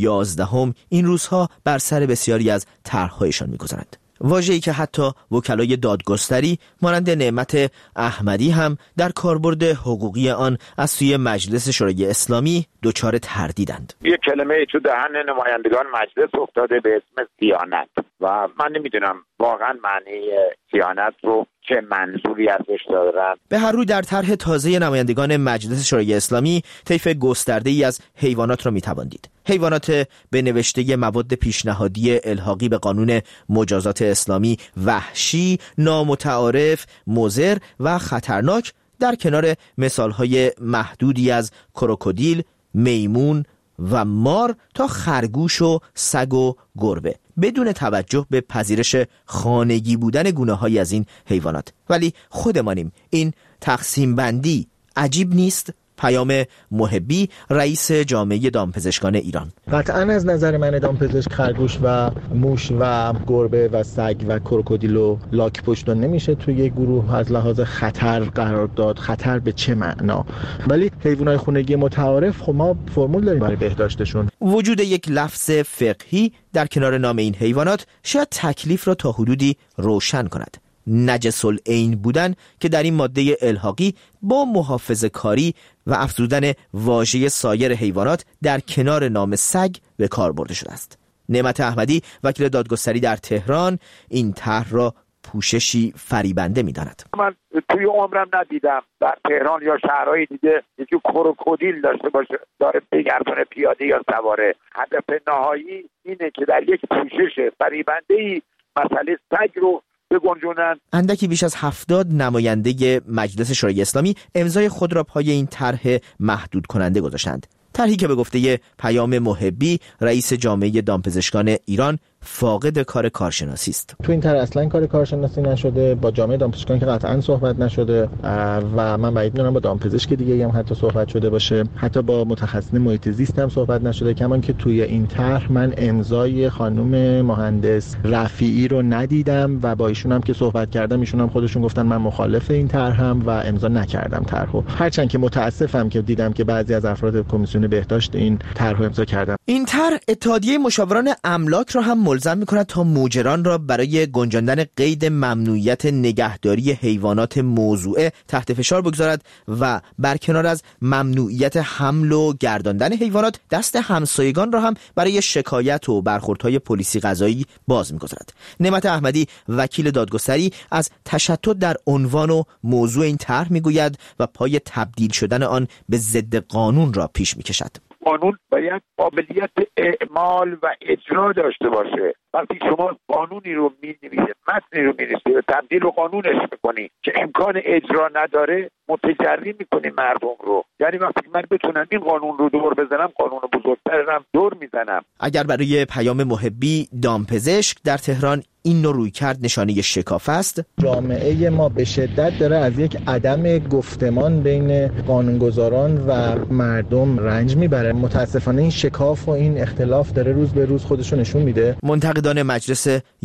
11 این روزها بر سر بسیاری از طرح‌هایشان می‌گذارند. واژه‌ای که حتی وکلای دادگستری مانند نعمت احمدی هم در کاربرد حقوقی آن از سوی مجلس شورای اسلامی دچار تردیدند. یه کلمه تو دهن نمایندگان مجلس افتاده به اسم صیانت و من نمیدونم واقعا معنی صیانت رو چه منظوری ازش دارن. به هر روی در طرح تازه نمایندگان مجلس شورای اسلامی طیف گسترده‌ای از حیوانات را می‌توان دید. حیوانات به نوشته مواد پیشنهادی الحاقی به قانون مجازات اسلامی وحشی، نامتعارف، مضر و خطرناک در کنار مثالهای محدودی از کروکودیل، میمون و مار تا خرگوش و سگ و گربه، بدون توجه به پذیرش خانگی بودن گونه‌هایی از این حیوانات. ولی خودمانیم. این تقسیم بندی عجیب نیست؟ پیام محبی، رئیس جامعه دامپزشکان ایران: قطعاً از نظر من دامپزشک خرگوش و موش و گربه و سگ و کروکودیل و لاک پشتون نمیشه توی یک گروه از لحاظ خطر قرار داد. خطر به چه معنا؟ ولی حیوانات خونگی متعارف خب ما فرمول داریم برای بهداشتشون. وجود یک لفظ فقهی در کنار نام این حیوانات شاید تکلیف را تا حدودی روشن کند. نجس العین بودن که در این ماده الحاقی با محافظه کاری و افزودن واژه سایر حیوانات در کنار نام سگ به کار برده شده است. نعمت احمدی، وکیل دادگستری در تهران، این طرح را پوششی فریبنده می‌داند. من توی عمرم ندیدم در تهران یا شهرهای دیگه یکی کروکودیل داشته باشه داره بگردونه پیاده یا سواره. هدف نهایی اینه که در یک پوشش فریبنده‌ای مسئله سگ رو بگنجونن. اندکی بیش از 70 نماینده مجلس شورای اسلامی امضای خود را پای این طرح محدود کننده گذاشتند. طرحی که به گفته پیام محبی، رئیس جامعه دامپزشکان ایران، فاقد کار کارشناسی است. تو این طرح اصلا کار کارشناسی نشده، با جامعه دامپزشکان که قطعا صحبت نشده و من بعید می‌دونم با دامپزشک دیگه هم حتی صحبت شده باشه، حتی با متخصص محیط زیست هم صحبت نشده. کمان که توی این طرح من امضای خانم مهندس رفیعی رو ندیدم و با ایشون هم که صحبت کردم ایشون هم خودشون گفتن من مخالف این طرحم و امضا نکردم طرحو. هرچند که متاسفم که دیدم که بعضی از افراد کمیسیون بهداشت این طرحو امضا کردن. این طرح اتحادیه مشاوران املاک را هم ملزم می‌کند تا مجران را برای گنجاندن قید ممنوعیت نگهداری حیوانات موضوعه تحت فشار بگذارد و برکنار از ممنوعیت حمل و گرداندن حیوانات، دست همسایگان را هم برای شکایت و برخوردهای پلیسی قضایی باز می‌گذارد. نعمت احمدی، وکیل دادگستری، از تشتت در عنوان و موضوع این طرح می‌گوید و پای تبدیل شدن آن به ضد قانون را پیش می‌کشد. قانون باید قابلیت اعمال و اجرا داشته باشه. وقتی شما قانونی رو می‌نویسید، متنی رو می‌نویسید و تبدیل به قانونش می‌کنی که امکان اجرا نداره، متجری می‌کنی مردم رو. یعنی وقتی من بتونم این قانون رو دور بزنم، قانون بزرگترم دور میزنم. اگر برای پیام محبی دامپزشک در تهران این نوع رویکرد نشانه شکاف است، جامعه ما به شدت داره از یک عدم گفتمان بین قانونگذاران و مردم رنج میبره. متاسفانه این شکاف و این اختلاف داره روز به روز خودشو نشون میده. منتقدان مجلس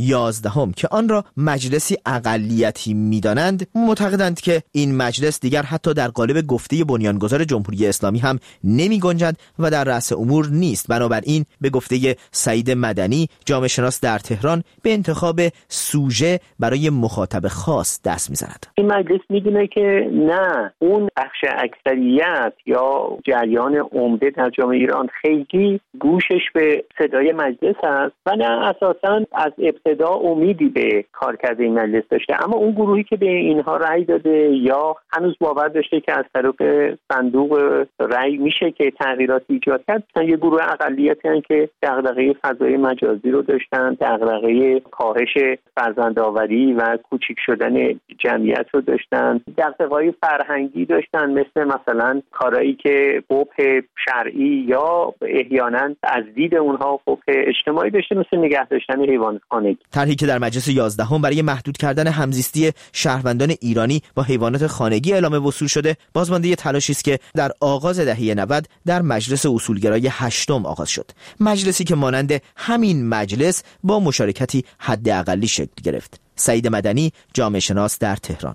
11 که آن را مجلسی اقلیتی میدانند، معتقدند که این مجلس دیگر حتی در قالب گفته بنیانگذار جمهوری اسلامی هم نمی گنجد و در رأس امور نیست. بنابراین به گفته سعید مدنی، جامعه شناس در تهران، به انتخاب سوژه برای مخاطب خاص دست می‌زند. این مجلس میدونه که نه، اون بخش اکثریت یا جریان عمده در جامعه ایران خیلی گوشش به صدای مجلس هست و نه اساساً از ابتدا امیدی به کارکرد این مجلس داشته. اما اون گروهی که به اینها رأی داده یا هنوز باور داشته که از طریق صندوق رأی میشه که تغییرات ایجاد کرد، یه گروه اقلیتی هستند که دغدغه فضای مجازی رو داشتن، دغدغه کاهش فرزندآوری و کوچیک شدن جمعیت رو داشتن، دغدغه‌های فرهنگی داشتن، مثلا کارهایی که قبح شرعی یا احیانا از دید اونها قبح اجتماعی داشته، مثل نگه داشتن حیوانات خانگی. طرحی که در مجلس 11 برای محدود کردن همزیستی شهروندان ایرانی با حیوانات خانگی اعلام وصول شده، بازمانده تلاشی است که در آغاز دهه 90 در مجلس اصولگرای 8 آغاز شد. مجلسی که مانند همین مجلس با مشارکتی حداقلی شکل گرفت. سعید مدنی، جامعه شناس در تهران: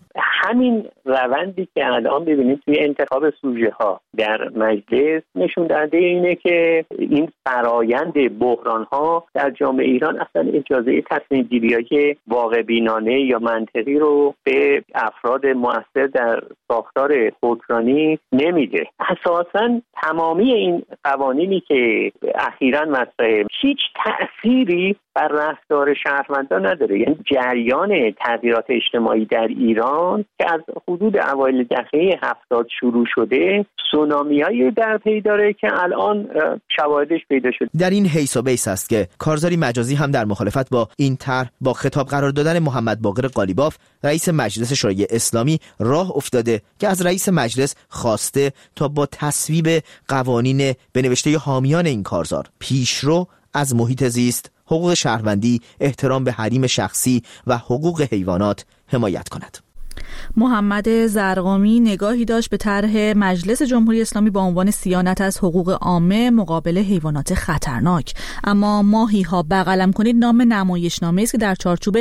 همین روندی که الان ببینید توی انتخاب سوژه ها در مجلس نشون دهنده اینه که این فرایند بحران ها در جامعه ایران اصلا اجازه تصمیم گیری‌های واقع بینانه یا منطقی رو به افراد مؤثر در ساختار حکمرانی نمیده. اساسا تمامی این قوانینی که اخیراً مطرحه هیچ تأثیری بر رفتار شهروندان نداره. یعنی جریان تغییرات اجتماعی در ایران که از حدود اوایل دهه 70 شروع شده سونامیایی در پی داره که الان شواهدش پیدا شده. در این حیث و بیس است که کارزاری مجازی هم در مخالفت با این طرح با خطاب قرار دادن محمد باقر قالیباف رئیس مجلس شورای اسلامی راه افتاده که از رئیس مجلس خواسته تا با تصویب قوانین به نوشته حامیان این کارزار پیشرو از محیط زیست، حقوق شهروندی، احترام به حریم شخصی و حقوق حیوانات حمایت کند. محمد زرقامی نگاهی داشت به طرح مجلس جمهوری اسلامی با عنوان صیانت از حقوق عامه مقابل حیوانات خطرناک. اما ماهی ها بغلم کنید نام نمایشنامه است که در چارچوب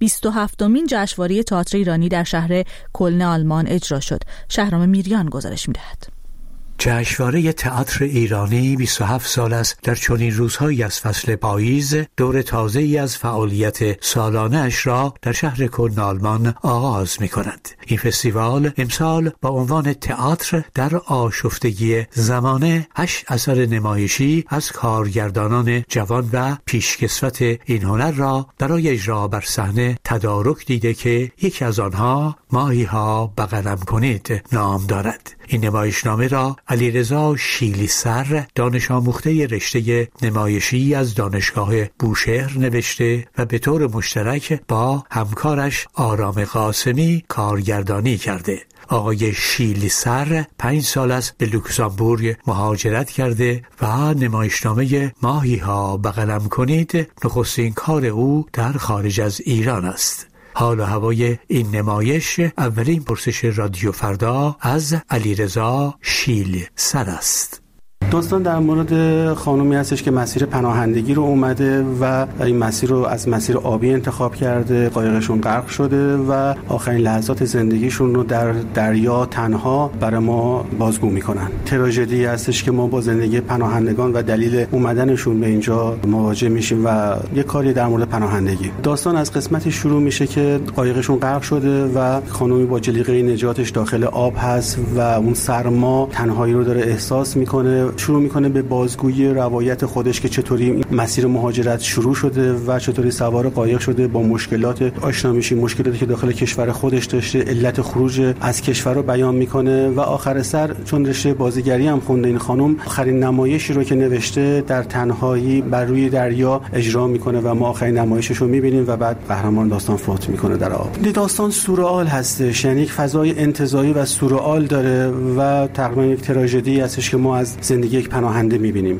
27مین جشنواره تئاتر ایرانی در شهر کلن آلمان اجرا شد. شهرام میریان گزارش می‌دهد. جشنواره تئاتر ایرانی 27 سال است در چنین روزهایی از فصل پاییز دور تازه‌ای از فعالیت سالانه اش را در شهر کلن آلمان آغاز می‌کند. این فستیوال امسال با عنوان تئاتر در آشفتگی زمانه 8 اثر نمایشی از کارگردانان جوان و پیشکسوت این هنر را برای اجرا بر صحنه تدارک دیده که یکی از آنها ماهی‌ها بغلم کنید نام دارد. این نمایشنامه را علیرضا شیلی سر دانش آموخته رشته نمایشی از دانشگاه بوشهر نوشته و به طور مشترک با همکارش آرام قاسمی کارگردانی کرده. آقای شیلی سر 5 سال است به لوکزامبورگ مهاجرت کرده و نمایشنامه ماهی‌ها بغلم کنید نخستین کار او در خارج از ایران است. حال و هوای این نمایش اولین پرسش رادیو فردا از علیرضا شیل سر است. داستان در مورد خانومی هستش که مسیر پناهندگی رو اومده و این مسیر رو از مسیر آبی انتخاب کرده، قایقشون غرق شده و آخرین لحظات زندگیشون رو در دریا تنها برای ما بازگو میکنن. تراژدی هستش که ما با زندگی پناهندگان و دلیل اومدنشون به اینجا مواجه میشیم و یه کاری در مورد پناهندگی. داستان از قسمتی شروع میشه که قایقشون غرق شده و خانومی با جلیقه نجاتش داخل آب هست و اون سرما تنهایی رو داره احساس میکنه. شروع میکنه به بازگویی روایت خودش که چطوری مسیر مهاجرت شروع شده و چطوری سوار قایق شده، با مشکلات آشنا میشه، مشکلاتی که داخل کشور خودش داشته، علت خروج از کشور رو بیان میکنه و آخر سر چون رشته بازیگری هم خونده این خانم آخرین نمایشی رو که نوشته در تنهایی بر روی دریا اجرا میکنه و ما آخرین نمایشش رو میبینیم و بعد قهرمان داستان فوت میکنه در آب. داستان سورئال هستش، یعنی یک فضای انتزاعی و سورئال داره و تقریبا یک تراژدی هستش که ما از زندگی یک پناهنده میبینیم.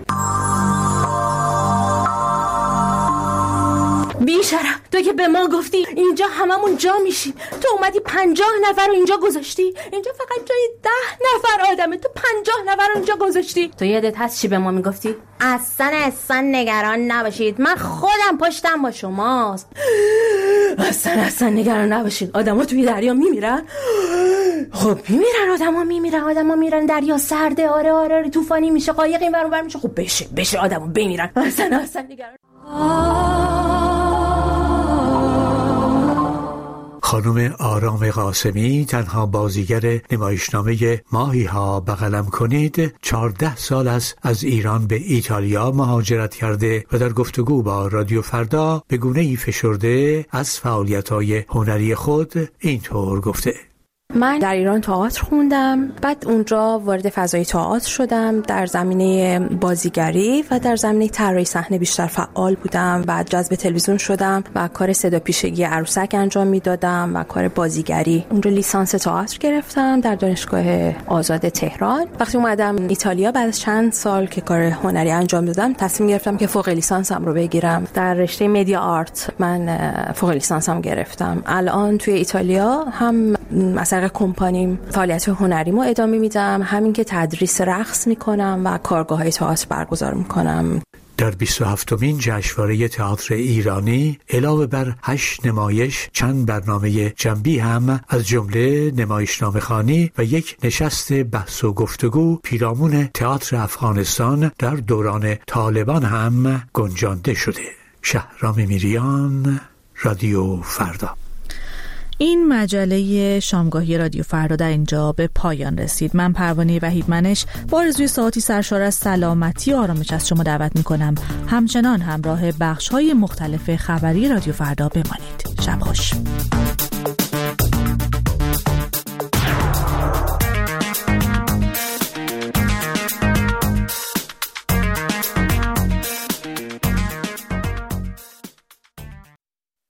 بیشرف، تو که به ما گفتی اینجا هممون جا میشیم، تو اومدی 50 نفر رو اینجا گذاشتی. اینجا فقط جای 10 نفر آدمه، تو 50 نفر رو اینجا گذاشتی. تو یادت هست چی به ما میگفتی؟ اصلا نگران نباشید، من خودم پشتم با شماست. اصلا نگران نباشید. آدما توی دریا میمیرن. خب میمیرن، آدما میرن دریا سرده. آره طوفانی میشه، قایق این ور اون ور میشه. خب بشه آدما بمیرن. اصلا نگران. خانم آرام قاسمی تنها بازیگر نمایشنامه ماهی‌ها بغلم کنید 14 سال است از ایران به ایتالیا مهاجرت کرده و در گفتگو با رادیو فردا به گونه‌ای فشرده از فعالیت‌های هنری خود اینطور گفته: من در ایران تئاتر خوندم، بعد اونجا وارد فضای تئاتر شدم، در زمینه بازیگری و در زمینه طراحی صحنه بیشتر فعال بودم. بعد جذب تلویزیون شدم و کار صدا پیشگی عروسک انجام میدادم و کار بازیگری. اونجا لیسانس تئاتر گرفتم در دانشگاه آزاد تهران. وقتی اومدم ایتالیا بعد از چند سال که کار هنری انجام دادم تصمیم گرفتم که فوق لیسانسم رو بگیرم. در رشته مدیا آرت من فوق لیسانسم گرفتم. الان توی ایتالیا هم اثر کمپانیم فعالیت هنریمو ادامه میدم، همین که تدریس رقص میکنم و کارگاه‌های تئاتر برگزار میکنم. در 27مین جشنواره تئاتر ایرانی علاوه بر 8 نمایش چند برنامه جنبی هم از جمله نمایشنامه‌خوانی و یک نشست بحث و گفتگو پیرامون تئاتر افغانستان در دوران طالبان هم گنجانده شده. شهرام میریان، رادیو فردا. این مجله شامگاهی رادیو فردا در اینجا به پایان رسید. من پروانه وحیدمنش با آرزوی ساعتی سرشار از سلامتی و آرامش از شما دعوت میکنم همچنان همراه بخش‌های مختلف خبری رادیو فردا بمانید. شب خوش.